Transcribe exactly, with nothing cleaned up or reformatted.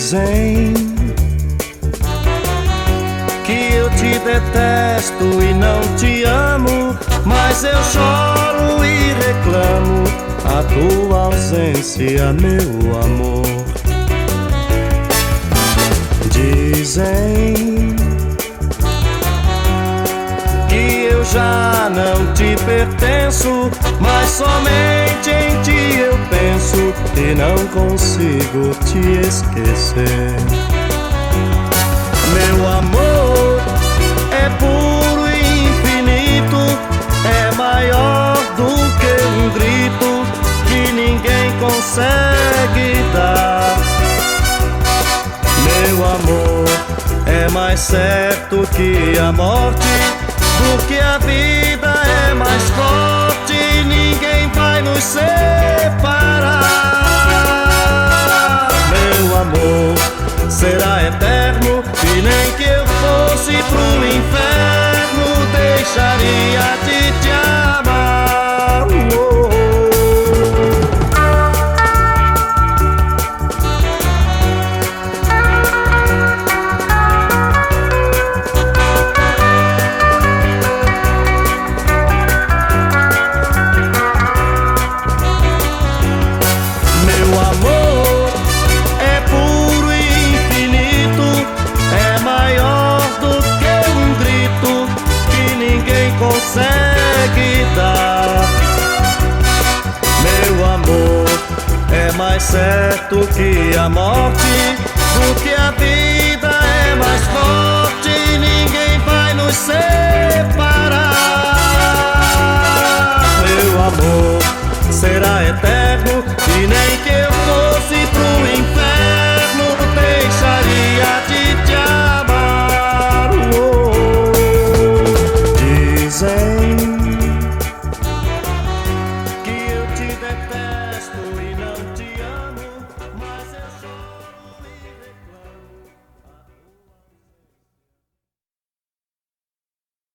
Dizem que eu te detesto e não te amo, mas eu choro e reclamo a tua ausência, meu amor. Dizem que eu já não te pertenço, mas somente em ti eu penso e não consigo te esquecer. Meu amor é puro e infinito, é maior do que um grito que ninguém consegue dar. Meu amor é mais certo que a morte, porque a vida é mais forte, ninguém vai nos separar. Meu amor será eterno, e nem que eu fosse pro inferno deixaria de te amar. Oh. Consegue dar. Meu amor é mais certo que a morte, porque a vida é mais forte, ninguém vai nos separar.